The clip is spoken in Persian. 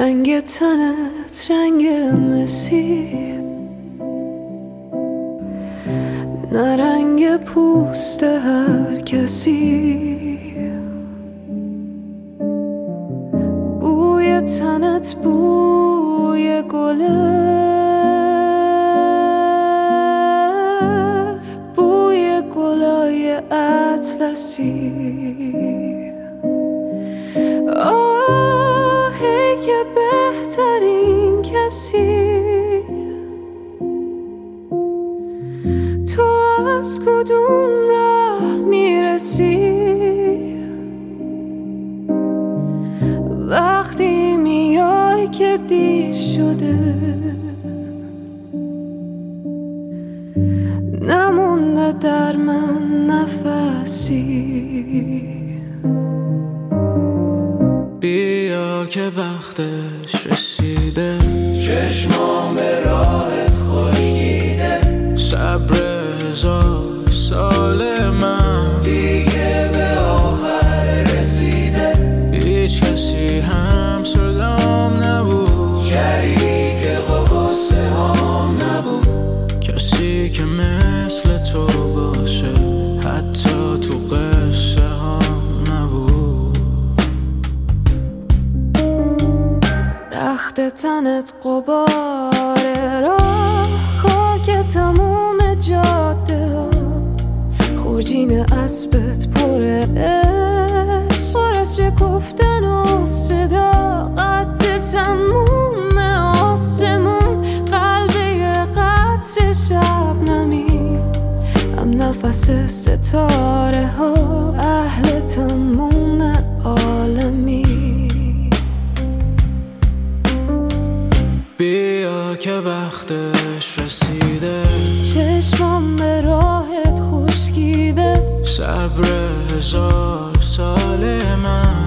رنگ تنت رنگ مسی، نه رنگ پوست هر کسی. بوی تنت بوی گله، بوی گلای اطلسی. آهی که بهترین کسی، تو از کدوم راه میرسی؟ وقتی میای که دیر شده، نمونده در من نفسی. بیا که وقتش رسیده، چشمام به راهت خشکیده. صبر 1000 سال من دیگه به آخر رسیده. هیچ کسی هم صدام نبود، شریک قصه هام نبود. کسی که مثل تو باشه حتی تو قصه هام نبود. رخت تنت غباره، راه خاک تموم جاده ها. خورجین اسبت پره عشق، پر از شکفتن و صدا. قد تموم آسمون، قلب یه قطر شبنمی. هم نفس ستاره ها، اهل تموم عالمی. بیا که وقتش رسیده، چشمام به راهت خشکیده. صبر 1000 سال من